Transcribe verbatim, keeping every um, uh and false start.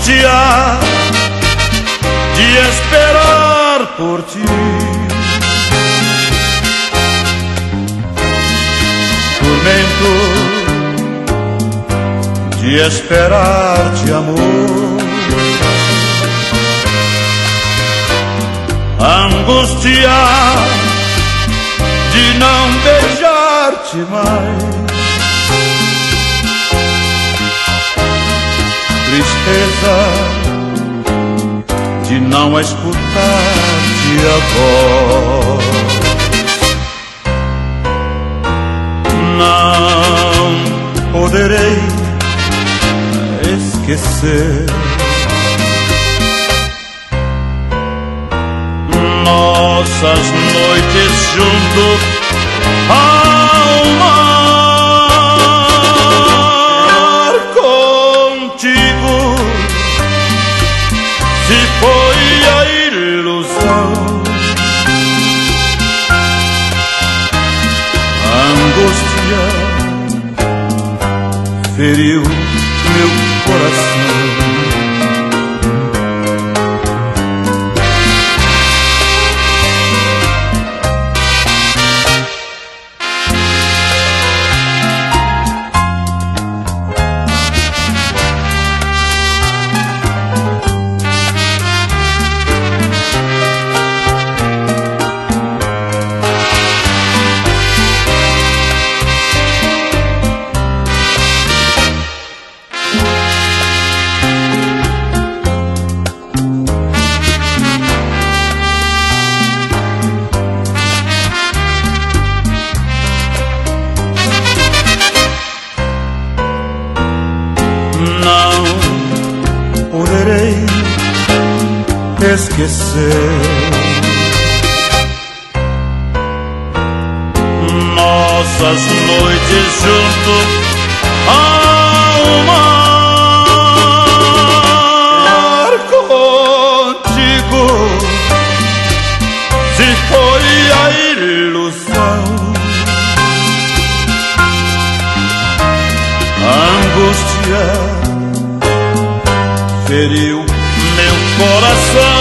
angústia de esperar por ti. Tormento de esperar-te, amor. Angústia de não beijar-te mais. Tristeza de não escutar-te a voz. Não poderei esquecer nossas noites juntos ao mar. Contigo se foi a ilusão, a angústia feriu meu coração. Poderei esquecer nossas noites juntos ao mar. Contigo se foi a ilusão, a angústia feriu meu coração.